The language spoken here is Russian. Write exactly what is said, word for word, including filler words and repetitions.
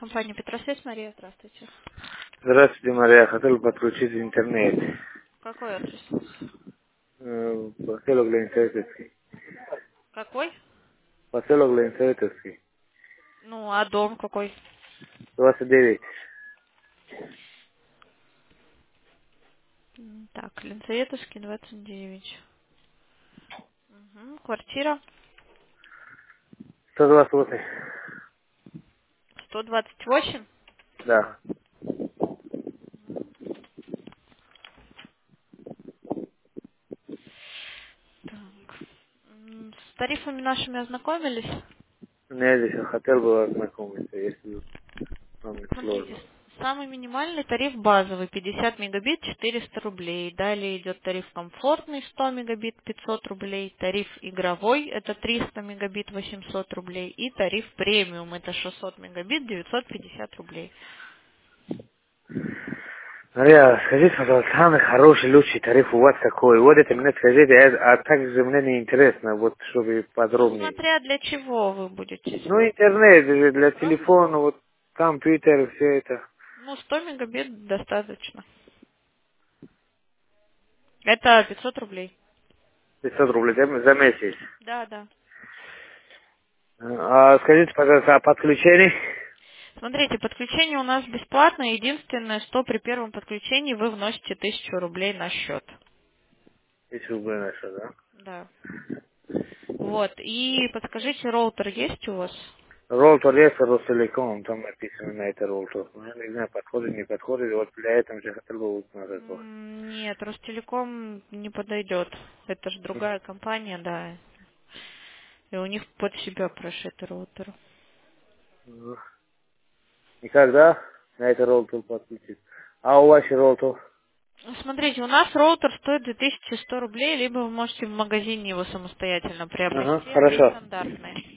Компания Петросвязь, Мария, здравствуйте. Здравствуйте, Мария. Хотел подключить интернет. Какой адрес у вас? Э, Поселок Ленсоветовский. Какой? Поселок Ленсоветовский. Ну, а дом какой? двадцать девять. М, Так, Ленсоветовский, двадцать девять. Мгм. Квартира сто двадцать восемь. сто двадцать восемь. Да. Так. М, С тарифами нашими ознакомились? Нет, еще хотел бы ознакомиться, если вам не Смотрите, сложно. с- самый минимальный тариф базовый пятьдесят мегабит четыреста рублей. Далее идет тариф комфортный сто мегабит пятьсот рублей. Тариф игровой это триста мегабит восемьсот рублей. И тариф премиум это шестьсот мегабит девятьсот пятьдесят рублей. Мария, скажите, пожалуйста, самый хороший, лучший тариф у вас какой? Вот это мне скажите, а, а также мне не интересно, вот чтобы Ну, подробнее. смотря для чего вы будете Ну, использовать. интернет же для А? телефона, вот компьютер, все это. Ну, сто мегабит достаточно. Это пятьсот рублей. пятьсот рублей да, за месяц. Да, да. А скажите, пожалуйста, о подключении? Смотрите, подключение у нас бесплатное. Единственное, что при первом подключении вы вносите тысячу рублей на счет. Тысяча рублей на счет, да? Да. Вот. И подскажите, роутер есть у вас? Роутер есть Ростелеком, там написано на это роутер. Ну, я не знаю, подходит, не подходит. Вот для этого же хотел бы узнать это. М, Нет, Ростелеком не подойдет. Это же другая компания, да. И у них под себя прошит роутер. Ну, никогда на это роутер подключить. А у вас роутер? Ну, смотрите, у нас роутер стоит две тысячи сто рублей, либо вы можете в магазине его самостоятельно Ага, приобрести, они хорошо. стандартные.